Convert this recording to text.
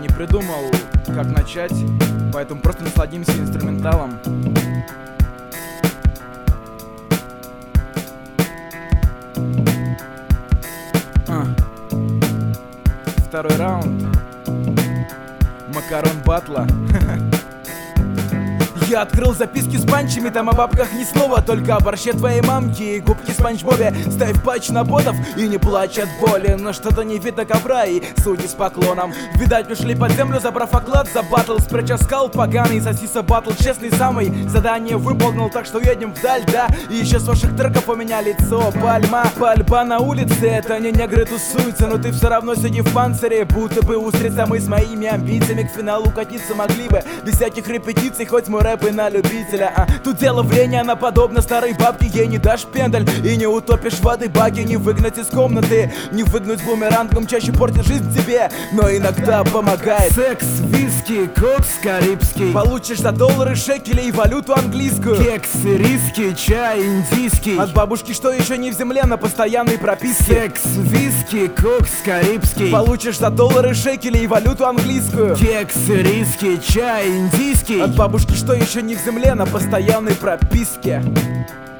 не придумал, как начать, поэтому просто насладимся инструменталом. Второй раунд. Макарон батла. Я открыл записки с панчами, там о бабках ни слова, только о борще твоей мамки и губки Спанч Бобе. Ставь патч на ботов и не плачь от боли, но что-то не видно ковра и судьи с поклоном. Видать, ушли под землю, забрав оклад за батл, спряча скал поганый, сосиса батл, честный самый. Задание выполнил, так что едем вдаль, да. И еще с ваших треков у меня лицо пальма. Пальба на улице, это не негры тусуются, но ты все равно сиди в панцире, будто бы устрица. Мы с моими амбициями к финалу катиться могли бы без всяких репетиций, хоть мой рэп и на любителя. Тут дело в лени, она подобна старой бабке. Ей не дашь пендаль и не утопишь воды баки. Не выгнать из комнаты, не выгнуть бумерангом, чаще портит жизнь тебе, но иногда помогает. Секс, виски, кокс карибский, получишь за доллары, шекели и валюту английскую. Кексы, риски, чай индийский, от бабушки, что еще не в земле, на постоянной прописке. Секс, виски, кокс карибский, получишь за доллары, шекели и валюту английскую. Кексы, риски, чай индийский, от бабушки, что еще не в земле, на постоянной прописке.